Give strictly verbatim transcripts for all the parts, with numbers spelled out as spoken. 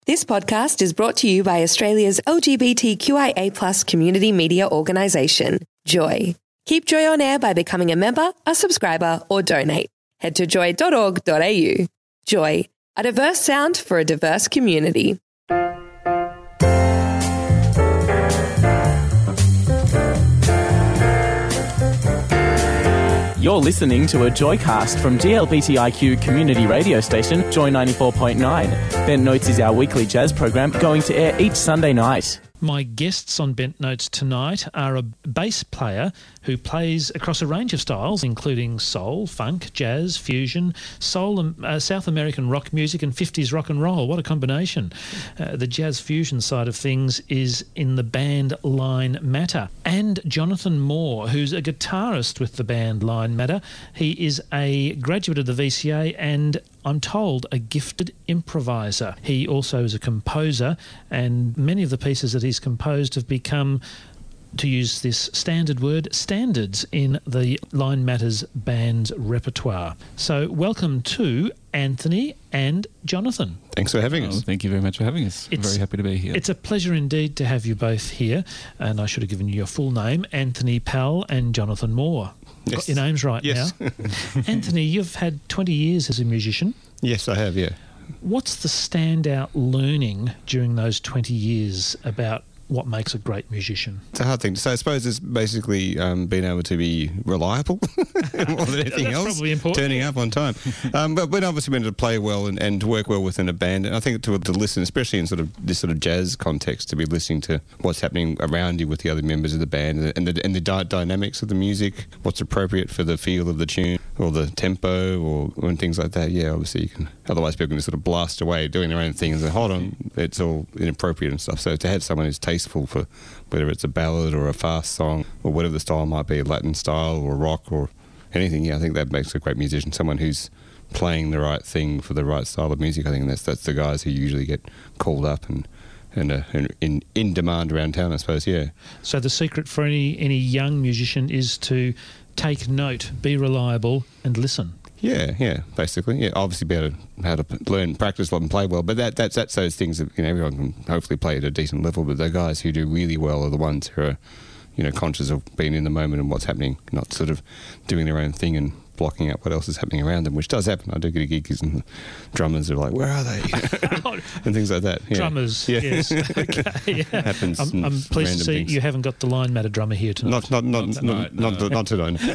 This podcast is brought to you by Australia's L G B T Q I A plus community media organisation, Joy. Keep Joy on air by becoming a member, a subscriber or donate. Head to joy dot org dot a u. Joy, a diverse sound for a diverse community. You're listening to a Joycast from G L B T I Q community radio station, Joy ninety-four point nine. Bent Notes is our weekly jazz program going to air each Sunday night. My guests on Bent Notes tonight are a bass player who plays across a range of styles, including soul, funk, jazz, fusion, soul, and uh, South American rock music and fifties rock and roll. What a combination. Uh, the jazz fusion side of things is in the band Line Matter. And Jonathan Moore, who's a guitarist with the band Line Matter. He is a graduate of the V C A and, I'm told, a gifted improviser. He also is a composer, and many of the pieces that he's composed have become, to use this standard word, standards in the Line Matters band's repertoire. So welcome to Anthony and Jonathan. Thanks for having us. Oh, thank you very much for having us. It's, very happy to be here. It's a pleasure indeed to have you both here, and I should have given you your full name, Anthony Pell and Jonathan Moore. Yes. Got your names right yes. now. Anthony, you've had twenty years as a musician. Yes, I have, yeah. What's the standout learning during those twenty years about what makes a great musician? It's a hard thing to say. I suppose it's basically um, being able to be reliable more than anything That's else. Probably important. Turning up on time. um, but when obviously being able to play well and, and to work well within a band, and I think to, to listen, especially in sort of this sort of jazz context, to be listening to what's happening around you with the other members of the band and the, and the, and the dy- dynamics of the music, what's appropriate for the feel of the tune or the tempo or, or things like that. Yeah, obviously you can. Otherwise people can just sort of blast away doing their own thing and say, hold on, it's all inappropriate and stuff. So to have someone who's tasteful for whether it's a ballad or a fast song or whatever the style might be, Latin style or rock or anything, yeah, I think that makes a great musician, someone who's playing the right thing for the right style of music. I think that's that's the guys who usually get called up and and, uh, and in in demand around town, I suppose, yeah. So the secret for any, any young musician is to take note, be reliable and listen. Yeah, yeah, basically. Yeah, obviously be able to how to learn, practice, and play well. But that that's that's those things that, you know, everyone can hopefully play at a decent level. But the guys who do really well are the ones who are, you know, conscious of being in the moment and what's happening, not sort of doing their own thing and blocking out what else is happening around them, which does happen. I do get gigs and drummers are like, where are they? And things like that. Yeah. Drummers, yeah. yes. Okay, yeah. Happens. I'm, I'm pleased to see things. you haven't got the Line Matter drummer here tonight. Not, not, not, Not tonight, not, no. not, not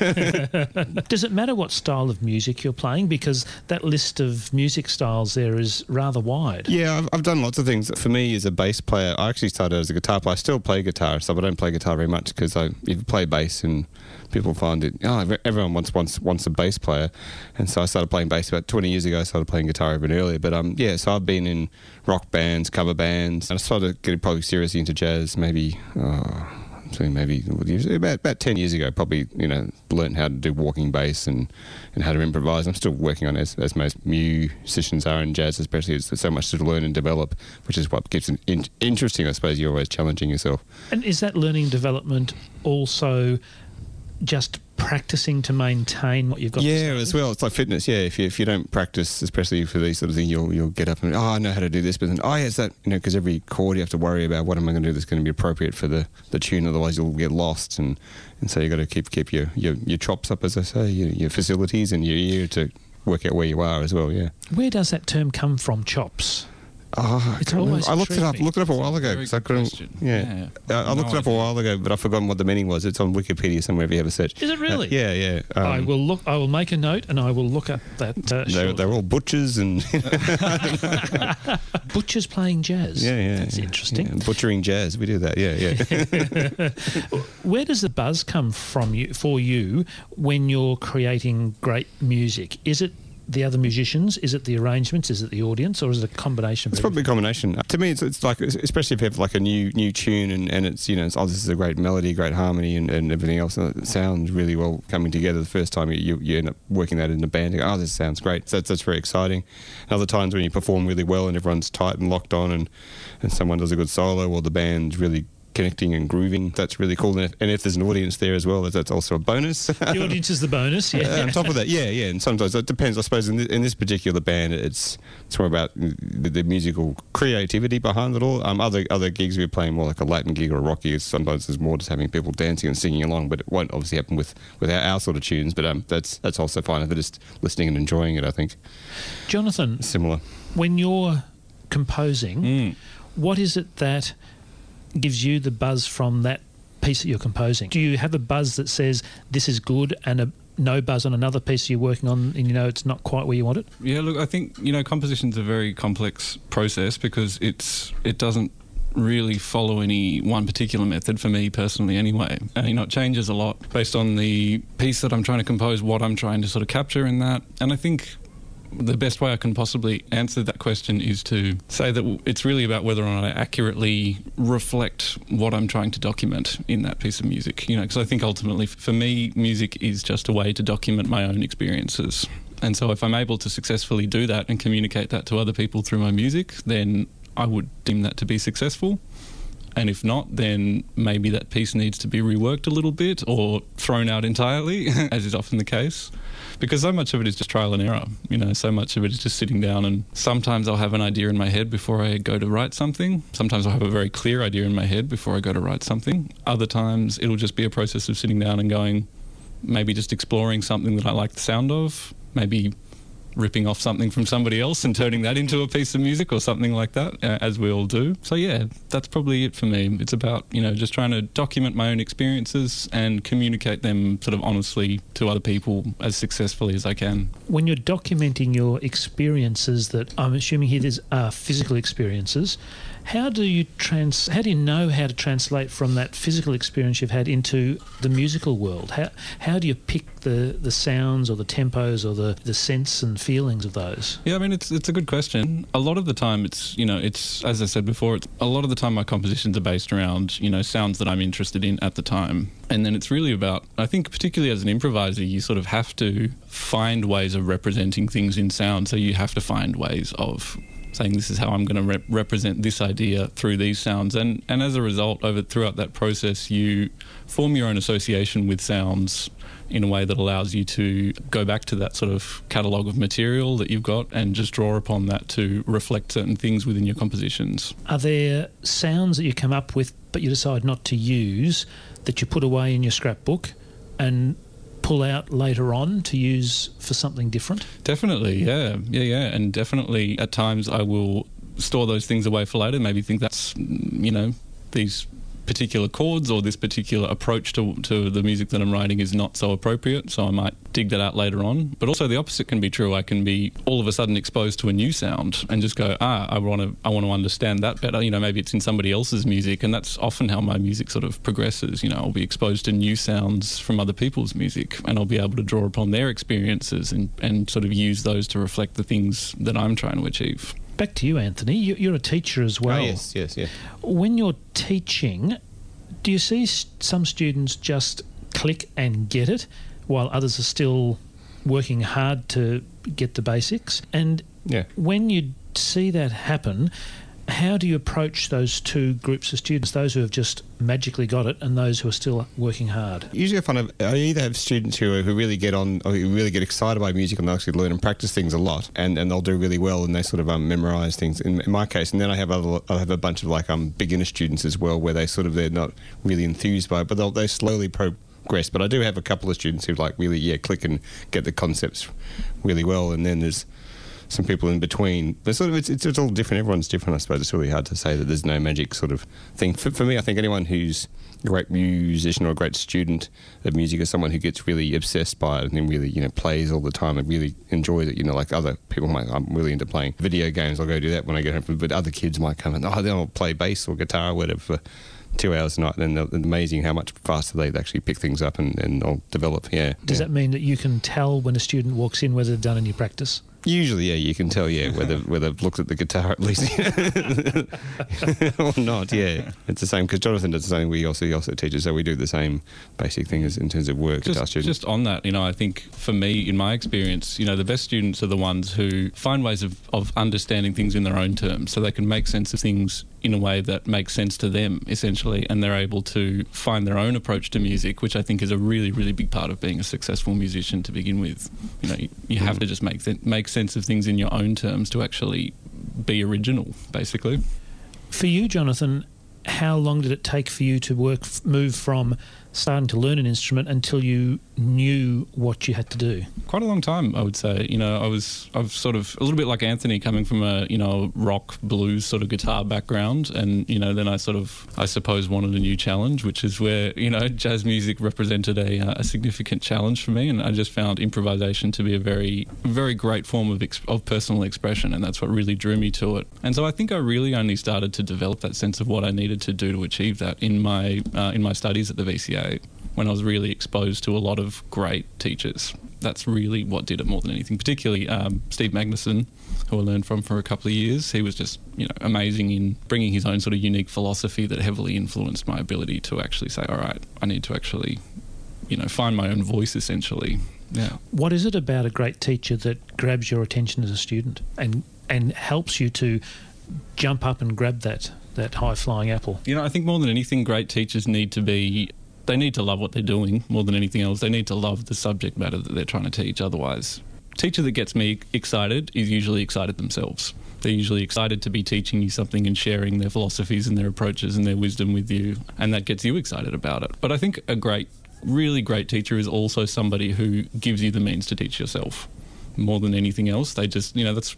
tonight. Does it matter what style of music you're playing? Because that list of music styles there is rather wide. Yeah, I've, I've done lots of things. For me, as a bass player, I actually started as a guitar player. I still play guitar, so I don't play guitar very much because I if you play bass and people find it, oh, everyone wants wants wants a bass player. And so I started playing bass about twenty years ago. I started playing guitar even earlier. But um, yeah, so I've been in rock bands, cover bands, and I started getting probably seriously into jazz maybe, oh, so maybe about about ten years ago. Probably, you know, learned how to do walking bass and, and how to improvise. I'm still working on it, as, as most musicians are in jazz, especially. It's so much to learn and develop, which is what keeps it in, interesting. I suppose you're always challenging yourself. And is that learning and development also just practicing to maintain what you've got? Yeah, as well. It's like fitness. Yeah, if you if you don't practice, especially for these sort of things, you'll you'll get up and oh, I know how to do this, but then oh, yeah, it's that, you know, because every chord you have to worry about what am I going to do that's going to be appropriate for the, the tune. Otherwise, you'll get lost, and, and so you got to keep keep your, your your chops up, as I say, your, your facilities and your ear to work out where you are as well. Yeah. Where does that term come from? Chops. Oh, It's I, always I looked it up. intrigued me. Looked it up a while ago Very because I good couldn't. question. Yeah, Yeah. I, I looked No it up a idea. while ago, but I've forgotten what the meaning was. It's on Wikipedia somewhere if you have a search. Is it really? Uh, yeah, yeah. Um, I will look. I will make a note, and I will look up that. Uh, They're, shortly. they're all butchers and Butchers playing jazz. yeah, yeah. That's yeah, interesting. yeah. Butchering jazz, we do that. Yeah, yeah. Where does the buzz come from you for you when you're creating great music? Is it the other musicians? Is it the arrangements? Is it the audience? Or is it a combination of It's probably a combination. To me, it's, it's like, especially if you have like a new new tune and, and it's, you know, it's, oh, this is a great melody, great harmony and, and everything else. And it sounds really well coming together the first time you, you, you end up working that in a band. You go, oh, this sounds great. So that's, that's very exciting. And other times when you perform really well and everyone's tight and locked on and, and someone does a good solo or the band really connecting and grooving. That's really cool. And if, and if there's an audience there as well, that's also a bonus. The audience is the bonus, yeah. Uh, on top of that, yeah, yeah. And sometimes it depends. I suppose in this, in this particular band, it's it's more about the, the musical creativity behind it all. Um, other other gigs we're playing more like a Latin gig or a rock gig. Sometimes there's more just having people dancing and singing along, but it won't obviously happen with, with our, our sort of tunes. But um, that's that's also fine if they're just listening and enjoying it, I think. Jonathan, Similar. when you're composing, Mm. what is it that gives you the buzz from that piece that you're composing? Do you have a buzz that says this is good and a no buzz on another piece you're working on and you know it's not quite where you want it? Yeah, look, I think, you know, composition's a very complex process because it's it doesn't really follow any one particular method for me personally anyway. And, you know, it changes a lot based on the piece that I'm trying to compose, what I'm trying to sort of capture in that. And I think the best way I can possibly answer that question is to say that it's really about whether or not I accurately reflect what I'm trying to document in that piece of music. You know, because I think ultimately for me, music is just a way to document my own experiences. And so if I'm able to successfully do that and communicate that to other people through my music, then I would deem that to be successful. And if not, then maybe that piece needs to be reworked a little bit or thrown out entirely, as is often the case. Because so much of it is just trial and error. You know, so much of it is just sitting down, and sometimes I'll have an idea in my head before I go to write something. Sometimes I'll have a very clear idea in my head before I go to write something. Other times it'll just be a process of sitting down and going, maybe just exploring something that I like the sound of, maybe ripping off something from somebody else and turning that into a piece of music or something like that, uh, as we all do. So yeah, that's probably it for me. It's about, you know, just trying to document my own experiences and communicate them sort of honestly to other people as successfully as I can. When you're documenting your experiences that I'm assuming here there's uh, physical experiences, how do you trans? How do you know how to translate from that physical experience you've had into the musical world? How how do you pick the, the sounds or the tempos or the, the sense and feelings of those? Yeah, I mean, it's it's a good question. A lot of the time, it's, you know, it's, as I said before, it's, a lot of the time my compositions are based around, you know, sounds that I'm interested in at the time. And then it's really about, I think particularly as an improviser, you sort of have to find ways of representing things in sound. So you have to find ways of saying this is how I'm going to rep- represent this idea through these sounds. And, and as a result, over throughout that process, you form your own association with sounds in a way that allows you to go back to that sort of catalogue of material that you've got and just draw upon that to reflect certain things within your compositions. Are there sounds that you come up with but you decide not to use that you put away in your scrapbook and pull out later on to use for something different? Definitely, yeah, yeah, yeah. And definitely at times I will store those things away for later, maybe think that's, you know, these particular chords or this particular approach to, to the music that I'm writing is not so appropriate, so I might dig that out later on. But also the opposite can be true. I can be all of a sudden exposed to a new sound and just go, ah, I want to I want to understand that better. You know, maybe it's in somebody else's music, and that's often how my music sort of progresses. You know, I'll be exposed to new sounds from other people's music, and I'll be able to draw upon their experiences and, and sort of use those to reflect the things that I'm trying to achieve. Back to you, Anthony. You- You're a teacher as well. Oh, yes, yes, yeah. When you're teaching, do you see s- some students just click and get it while others are still working hard to get the basics? And Yeah. when you see that happen, how do you approach those two groups of students, those who have just magically got it and those who are still working hard? Usually I find I've- I either have students who, who really get on, or who really get excited by music and they actually learn and practice things a lot, and, and they'll do really well and they sort of um, memorise things. In, in my case, and then I have other, I have a bunch of like um beginner students as well, where they sort of they're not really enthused by it, but they'll they slowly progress. But I do have a couple of students who like really yeah click and get the concepts really well, and then there's some people in between. But sort of it's, it's it's all different. Everyone's different, I suppose. It's really hard to say that there's no magic sort of thing. For, for me, I think anyone who's a great musician or a great student of music is someone who gets really obsessed by it and then really, you know, plays all the time and really enjoys it. You know, like other people might, I'm really into playing video games. I'll go do that when I get home. But other kids might come and, oh, they'll play bass or guitar or whatever for two hours a night, and it's amazing how much faster they actually pick things up and, and they'll develop, yeah. Does yeah. that mean that you can tell when a student walks in whether they've done any practice? Usually, yeah, you can tell, yeah, whether whether they've looked at the guitar at least or not. Yeah, it's the same because Jonathan does the same. We also he also teaches, so we do the same basic thing as in terms of work. Just, guitar students. just on that, you know, I think for me, in my experience, you know, the best students are the ones who find ways of, of understanding things in their own terms, so they can make sense of things in a way that makes sense to them, essentially, and they're able to find their own approach to music, which I think is a really, really big part of being a successful musician to begin with. You know, you, you have to just make th- make sense of things in your own terms to actually be original, basically. For you, Jonathan, how long did it take for you to work, move from starting to learn an instrument until you knew what you had to do? Quite a long time, I would say. You know, I was, I've sort of, a little bit like Anthony, coming from a, you know, rock, blues sort of guitar background. And, you know, then I sort of, I suppose, wanted a new challenge, which is where, you know, jazz music represented a, a significant challenge for me. And I just found improvisation to be a very, very great form of, ex- of personal expression. And that's what really drew me to it. And so I think I really only started to develop that sense of what I needed to do to achieve that in my, uh, in my studies at the V C A, when I was really exposed to a lot of great teachers. That's really what did it more than anything, particularly um, Steve Magnuson, who I learned from for a couple of years. He was just, you know, amazing in bringing his own sort of unique philosophy that heavily influenced my ability to actually say, all right, I need to actually, you know, find my own voice, essentially. Yeah. What is it about a great teacher that grabs your attention as a student and and helps you to jump up and grab that, that high-flying apple? You know, I think more than anything, great teachers need to be... They need to love what they're doing more than anything else. They need to love the subject matter that they're trying to teach. Otherwise, a teacher that gets me excited is usually excited themselves. They're usually excited to be teaching you something and sharing their philosophies and their approaches and their wisdom with you, and that gets you excited about it. But I think a great, really great teacher is also somebody who gives you the means to teach yourself. More than anything else, they just, you know, that's...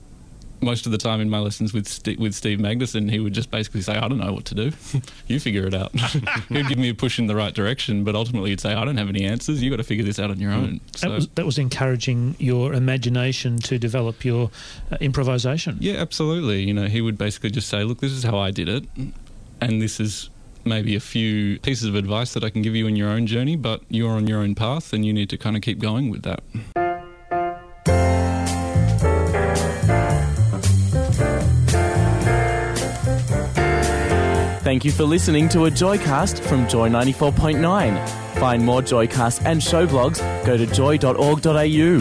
Most of the time in my lessons with St- with Steve Magnuson, he would just basically say, I don't know what to do. You figure it out. He'd give me a push in the right direction, but ultimately he'd say, I don't have any answers. You've got to figure this out on your own. So, that, was, that was encouraging your imagination to develop your uh, improvisation. Yeah, absolutely. You know, he would basically just say, look, this is how I did it, and this is maybe a few pieces of advice that I can give you in your own journey, but you're on your own path and you need to kind of keep going with that. Thank you for listening to a Joycast from Joy ninety-four point nine. Find more Joycasts and show blogs, go to joy dot org dot a u.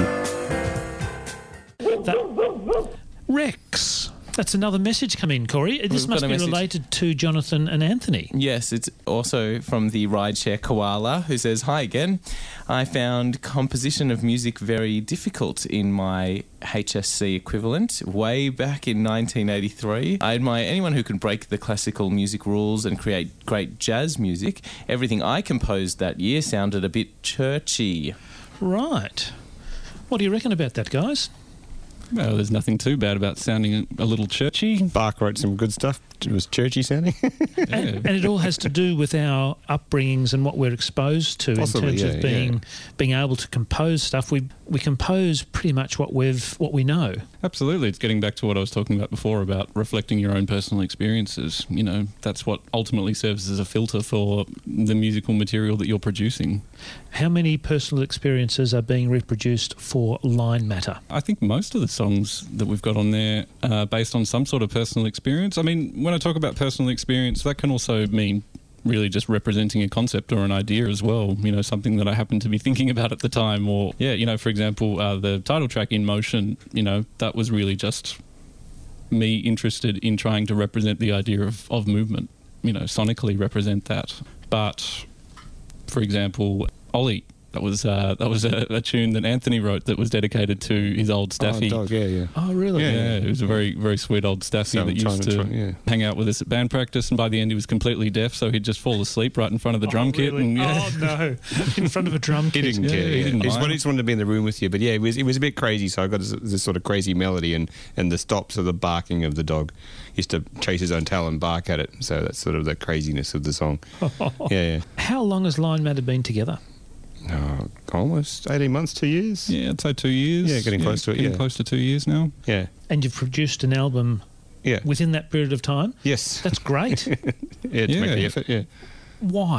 That, Rex, that's another message come in, Corey. This We've must got a be message. related to Jonathan and Anthony. Yes, it's also from the rideshare Koala, who says, hi again. I found composition of music very difficult in my H S C equivalent way back in nineteen eighty-three. I admire anyone who can break the classical music rules and create great jazz music. Everything I composed that year sounded a bit churchy. Right. What do you reckon about that, guys? Well, there's nothing too bad about sounding a little churchy. Bach wrote some good stuff. It was churchy sounding. Yeah. And, and it all has to do with our upbringings and what we're exposed to Possibly, in terms yeah, of being yeah. being able to compose stuff. We we compose pretty much what we've what we know. Absolutely. It's getting back to what I was talking about before about reflecting your own personal experiences. You know, that's what ultimately serves as a filter for the musical material that you're producing. How many personal experiences are being reproduced for line matter? I think most of the songs that we've got on there are based on some sort of personal experience. I mean, when I talk about personal experience, that can also mean really just representing a concept or an idea as well, you know, something that I happen to be thinking about at the time. Or, yeah, you know, for example, uh, the title track, In Motion, you know, that was really just me interested in trying to represent the idea of, of movement, you know, sonically represent that. But, for example, Ollie, that was uh, that was a, a tune that Anthony wrote that was dedicated to his old Staffy. Oh, dog, yeah, yeah. Oh, really? Yeah, yeah, it was a very, very sweet old Staffy So that trying used to to try- yeah. hang out with us at band practice, and by the end he was completely deaf, so he'd just fall asleep right in front of the drum Oh, kit. really? And, yeah. Oh, no. In front of a drum He kit. didn't Yeah, care. he Yeah. didn't He just mind. wanted- just wanted to be in the room with you. But yeah, it was it was a bit crazy. So I got this, this sort of crazy melody, and, and the stops of the barking of the dog. He used to chase his own tail and bark at it. So that's sort of the craziness of the song. Yeah, yeah. How long has Line Matter been together? Oh, almost eighteen months, two years. Yeah, I'd say two years. Yeah, getting close to it, Getting yeah. close to two years now. Yeah, And you've produced an album yeah. within that period of time? Yes. That's great. Yeah, to Yeah. make the effort. Yeah. Why?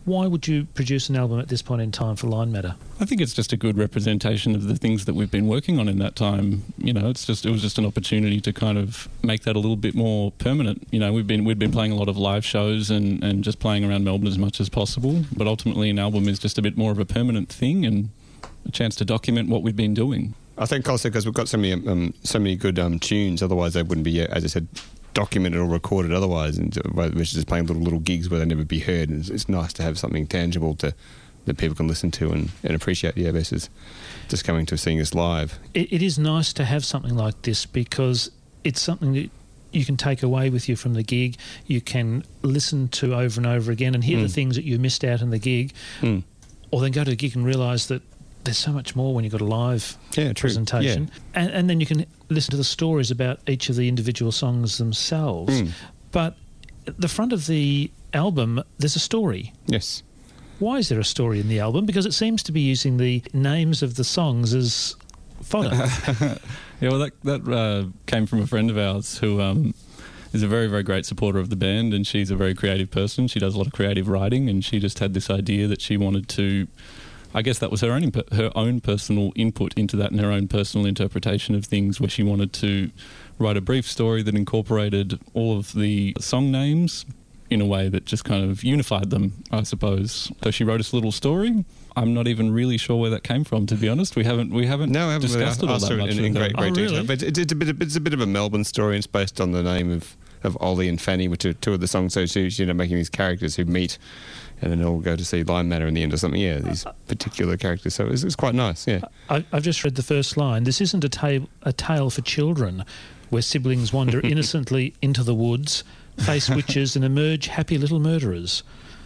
Why would you produce an album at this point in time for Line Matter? I think it's just a good representation of the things that we've been working on in that time. You know, it's just it was just an opportunity to kind of make that a little bit more permanent. You know, we've been we've been playing a lot of live shows and, and just playing around Melbourne as much as possible. But ultimately, an album is just a bit more of a permanent thing and a chance to document what we've been doing. I think also because we've got so many um, so many good um, tunes, otherwise they wouldn't be, as I said, documented or recorded otherwise, and which is just playing little little gigs where they never be heard. And it's, it's nice to have something tangible to that people can listen to and, and appreciate. Yeah, versus just coming to seeing us live. It, it is nice to have something like this because it's something that you can take away with you from the gig. You can listen to over and over again and hear mm. the things that you missed out in the gig, mm. or then go to the gig and realise that there's so much more when you've got a live yeah, presentation. Yeah. And, and then you can listen to the stories about each of the individual songs themselves. Mm. But at the front of the album, there's a story. Yes. Why is there a story in the album? Because it seems to be using the names of the songs as fodder. yeah, well, that, that uh, came from a friend of ours who um, is a very, very great supporter of the band, and she's a very creative person. She does a lot of creative writing, and she just had this idea that she wanted to... I guess that was her own her own personal input into that and her own personal interpretation of things, where she wanted to write a brief story that incorporated all of the song names in a way that just kind of unified them, I suppose. So she wrote us a little story. I'm not even really sure where that came from, to be honest. We haven't we haven't, no, haven't discussed really it all that much. In, in great, great oh, detail. really? But it's, it's, a bit of, it's a bit of a Melbourne story, and it's based on the name of, of Ollie and Fanny, which are two of the songs. So she's, you know, making these characters who meet and then all go to see Line Matter in the end or something. Yeah, these particular characters. So it's, it's quite nice, yeah. I, I've just read the first line. This isn't a, ta- a tale for children where siblings wander innocently into the woods, face witches and emerge happy little murderers.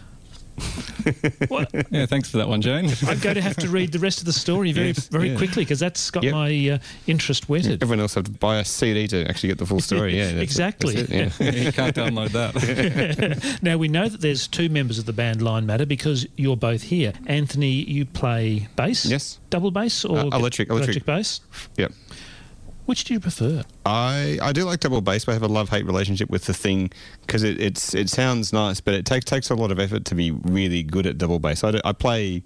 What? Yeah, thanks for that one, Jane. I'm going to have to read the rest of the story very yes, very yeah. quickly because that's got yep. my uh, interest whetted. Everyone else have to buy a C D to actually get the full story. Yeah, that's exactly. It, that's it, yeah. You can't download that. Now, we know that there's two members of the band Line Matter because you're both here. Anthony, you play bass? Yes. Double bass or uh, electric, electric? Electric bass? Yep. Which do you prefer? I, I do like double bass, but I have a love-hate relationship with the thing because it it's it sounds nice, but it takes takes a lot of effort to be really good at double bass. I, do, I play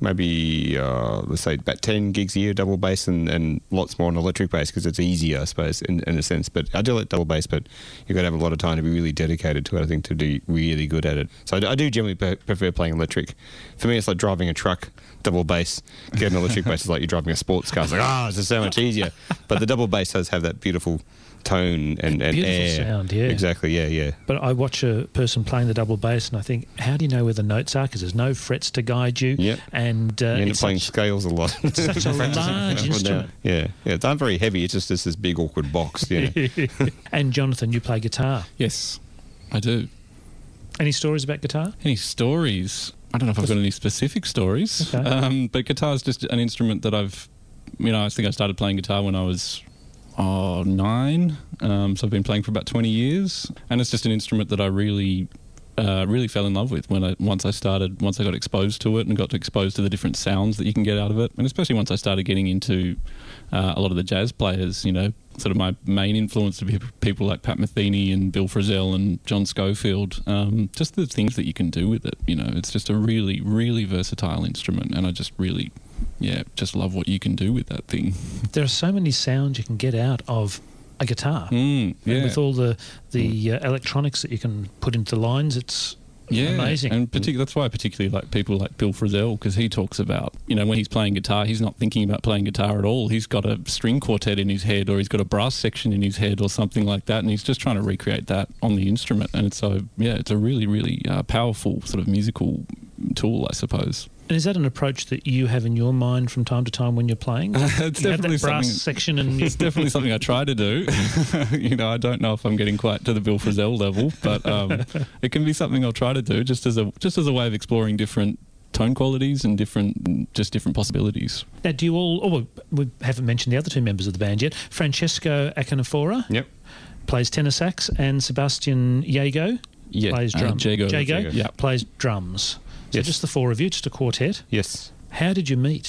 maybe, uh, let's say, about ten gigs a year double bass and, and lots more on electric bass because it's easier, I suppose, in, in a sense. But I do like double bass, but you've got to have a lot of time to be really dedicated to it, I think, to be really good at it. So I, I do generally pre- prefer playing electric. For me, it's like driving a truck. Double bass, getting an electric bass is like you're driving a sports car. It's like, ah, oh, it's just so much easier. But the double bass does have that beautiful tone and, and beautiful air. sound, yeah. Exactly, yeah, yeah. But I watch a person playing the double bass and I think, how do you know where the notes are? Because there's no frets to guide you. Yep. And uh, you end up it's playing such, scales a lot. It's such a large instrument. Yeah, yeah. It's not very heavy. It's just, just this big awkward box. You know? And Jonathan, you play guitar. Yes, I do. Any stories about guitar? Any stories? I don't know if I've got any specific stories, okay. um, but guitar is just an instrument that I've, you know, I think I started playing guitar when I was oh, nine, um, so I've been playing for about twenty years, and it's just an instrument that I really, uh, really fell in love with when I once I started, once I got exposed to it and got exposed to the different sounds that you can get out of it, and especially once I started getting into uh, a lot of the jazz players, you know. Sort of my main influence to be people like Pat Metheny and Bill Frisell and John Schofield. Um, just the things that you can do with it, you know. It's just a really, really versatile instrument, and I just really, yeah, just love what you can do with that thing. There are so many sounds you can get out of a guitar. Mm, yeah. And with all the the mm. uh, electronics that you can put into the lines, it's yeah, amazing. And partic- that's why I particularly like people like Bill Frisell, because he talks about, you know, when he's playing guitar, he's not thinking about playing guitar at all. He's got a string quartet in his head, or he's got a brass section in his head or something like that, and he's just trying to recreate that on the instrument. And it's so, yeah, it's a really, really uh, powerful sort of musical tool, I suppose. And is that an approach that you have in your mind from time to time when you're playing? Uh, it's you definitely have that brass something, section, and it's definitely something I try to do. You know, I don't know if I'm getting quite to the Bill Frisell level, but um, it can be something I'll try to do just as a just as a way of exploring different tone qualities and different just different possibilities. Now, do you all? Oh, we haven't mentioned the other two members of the band yet. Francesco Acanifora, yep, plays tenor sax, and Sebastian Jago yeah. plays uh, drums. Jago, Jago, Jago. Yeah. plays drums. So yes. just the four of you, just a quartet. Yes. How did you meet?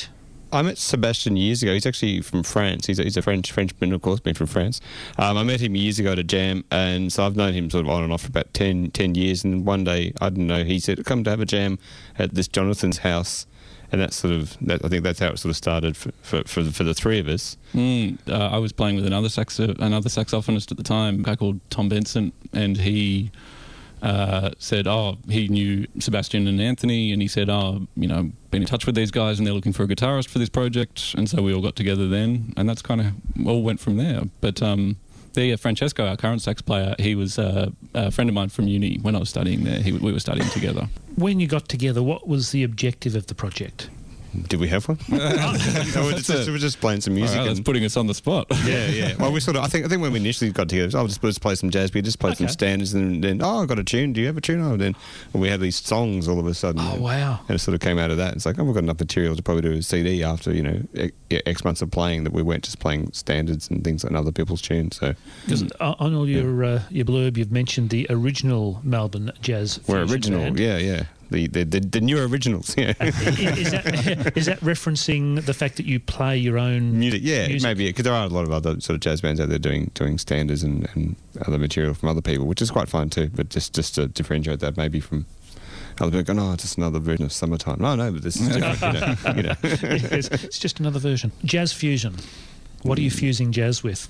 I met Sebastian years ago. He's actually from France. He's a, he's a French Frenchman, of course, being from France. Um, I met him years ago at a jam, and so I've known him sort of on and off for about ten, ten years. And one day, I don't know, he said, "Come to have a jam at this Jonathan's house." And that's sort of, that, I think that's how it sort of started for for, for, the, for the three of us. Mm, uh, I was playing with another saxo- another saxophonist at the time, a guy called Tom Benson, and he uh, said, oh, he knew Sebastian and Anthony, and he said, oh, you know, been in touch with these guys and they're looking for a guitarist for this project, and so we all got together then, and that's kind of all went from there. But um, there, Francesco, our current sax player, he was uh, a friend of mine from uni when I was studying there. He, we were studying together. When you got together, what was the objective of the project? Did we have one? no, we're, just, we're just playing some music. All right, that's and, putting us on the spot. yeah, yeah. Well, we sort of. I think. I think when we initially got together, I'll just, just play some jazz. We just play Okay. some standards, and then oh, I got a tune. Do you have a tune? Oh, then we have these songs all of a sudden. Oh, wow. And it sort of came out of that. It's like, oh, we've got enough material to probably do a C D after you know e- X months of playing that we weren't just playing standards and things like other people's tunes. So Because on all your uh, your blurb, you've mentioned the original Melbourne jazz. we're fusion original. band. Yeah, yeah. The, the the the new originals. Yeah. I- is, that, is that referencing the fact that you play your own Music, yeah, music? maybe because there are a lot of other sort of jazz bands out there doing doing standards and, and other material from other people, which is quite fun too. But just just to differentiate that maybe from other people, go, no, it's just another version of Summertime. No, no, but this is different. you know, you know. Yes, it's just another version. Jazz fusion. What are you fusing jazz with?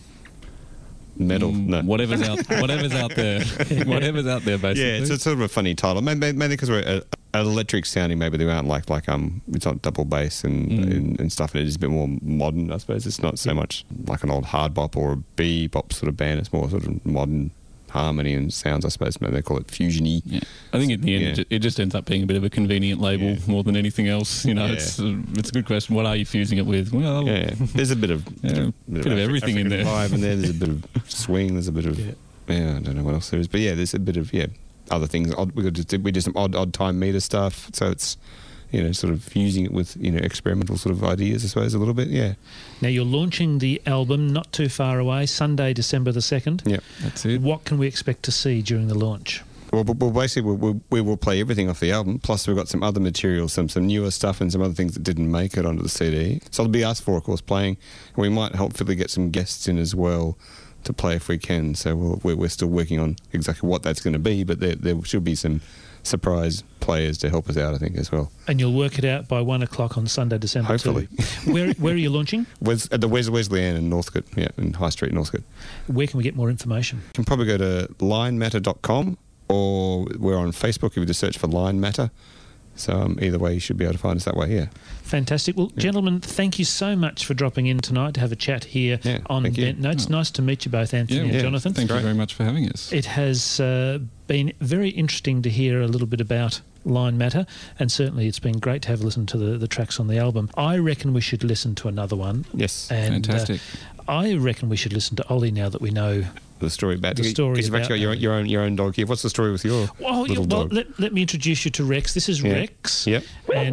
Metal. Mm, No. Whatever's out, whatever's out there, whatever's out there, basically. Yeah, it's a sort of a funny title. Maybe because we're uh, electric sounding. Maybe they aren't like like um, it's not double bass and, Mm. and and stuff. And it is a bit more modern, I suppose. It's not so much like an old hard bop or a bebop sort of band. It's more sort of modern harmony and sounds, I suppose. Maybe they call it fusiony. Yeah. I think in the end, Yeah. it, ju- it just ends up being a bit of a convenient label Yeah. more than anything else. You know, Yeah. it's uh, it's a good question. What are you fusing it with? Well, Yeah, there's a bit of Yeah, bit of, bit of everything in African there. vibe in there. There's a bit of swing. There's a bit of Yeah. yeah. I don't know what else there is, but yeah, there's a bit of yeah other things. Odd, we got to, we did some odd odd time meter stuff, so it's you know sort of fusing it with you know experimental sort of ideas, I suppose, a little bit. Yeah, Now you're launching the album not too far away, Sunday, December the second. yeah. that's it. What can we expect to see during the launch? Well, but- well basically, we, we, we will play everything off the album. Plus, we've got some other material, some some newer stuff, and some other things that didn't make it onto the C D. So it'll be us four, of course, playing. And we might hopefully get some guests in as well to play if we can. So we'll, we're, we're still working on exactly what that's going to be, but there, there should be some surprise players to help us out, I think, as well. And you'll work it out by one o'clock on Sunday, December Hopefully. two. Where where are you launching? Wes, at the Wes, Wesleyan in Northcote, yeah, in High Street, Northcote. Where can we get more information? You can probably go to line matter dot com or we're on Facebook if you just search for Line Matter. So um, either way, you should be able to find us that way, yeah. Fantastic. Well, gentlemen, thank you so much for dropping in tonight to have a chat here Yeah, on thank you. Bent Notes. Oh. Nice to meet you both, Anthony Yeah, and yeah. Jonathan. Thank Great. you very much for having us. It has uh, been very interesting to hear a little bit about Line Matter, and certainly it's been great to have a listen to the, the tracks on the album. I reckon we should listen to another one. Yes. And, uh, Fantastic. I reckon we should listen to Ollie now that we know. The story about The story because you've actually got about- your, your own your own dog here. What's the story with your Well, yeah, little well dog? let, let me introduce you to Rex. This is Yeah. Rex. Yep. And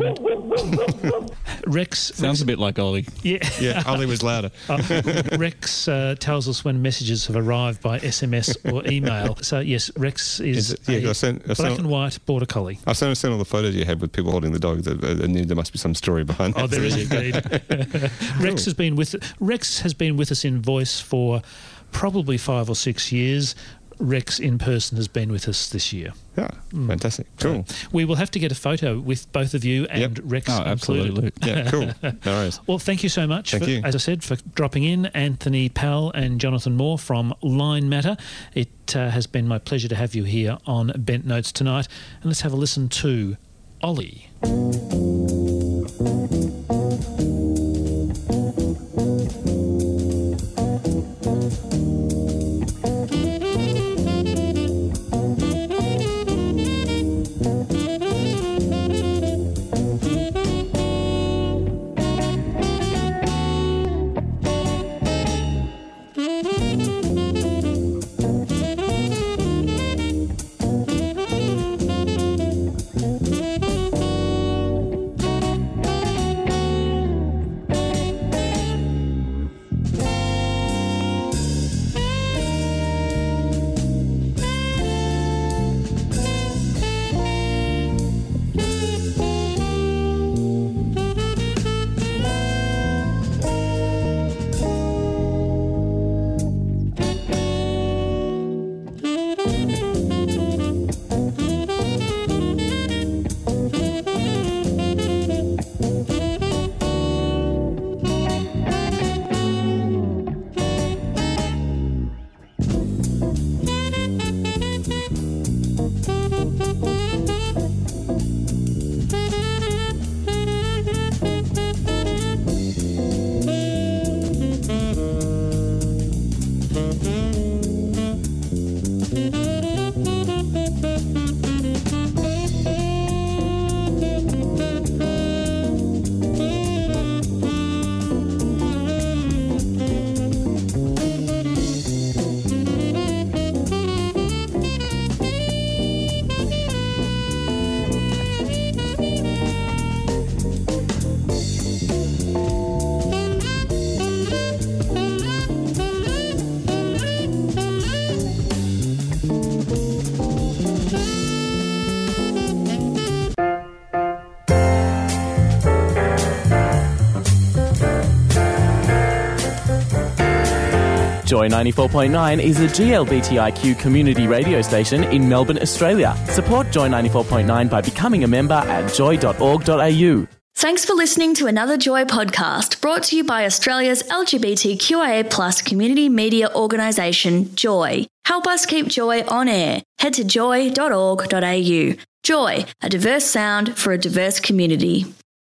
Rex. Sounds a bit like Ollie. Yeah. Yeah, Ollie was louder. Uh, Rex uh, tells us when messages have arrived by S M S or email. So yes, Rex is, Is it- yeah, a I sent- I black sent- and white border collie. I've seen, seen all the photos you had with people holding the dog. That I knew there must be some story behind that. Oh, there is indeed. Rex has been with Rex has been with us in voice for probably five or six years. Rex in person has been with us this year. Yeah, fantastic. Cool. We will have to get a photo with both of you and Yep. Rex Oh, included. absolutely. Yeah, cool. No worries. Well, thank you so much, Thank for, you. as I said, for dropping in, Anthony Powell and Jonathan Moore from Line Matter. It uh, has been my pleasure to have you here on Bent Notes tonight. And let's have a listen to Ollie. Joy ninety-four point nine is a G L B T I Q community radio station in Melbourne, Australia. Support Joy ninety-four point nine by becoming a member at joy dot org dot a u. Thanks for listening to another Joy podcast brought to you by Australia's L G B T Q I A plus community media organisation, Joy. Help us keep Joy on air. Head to joy dot org dot a u. Joy, a diverse sound for a diverse community.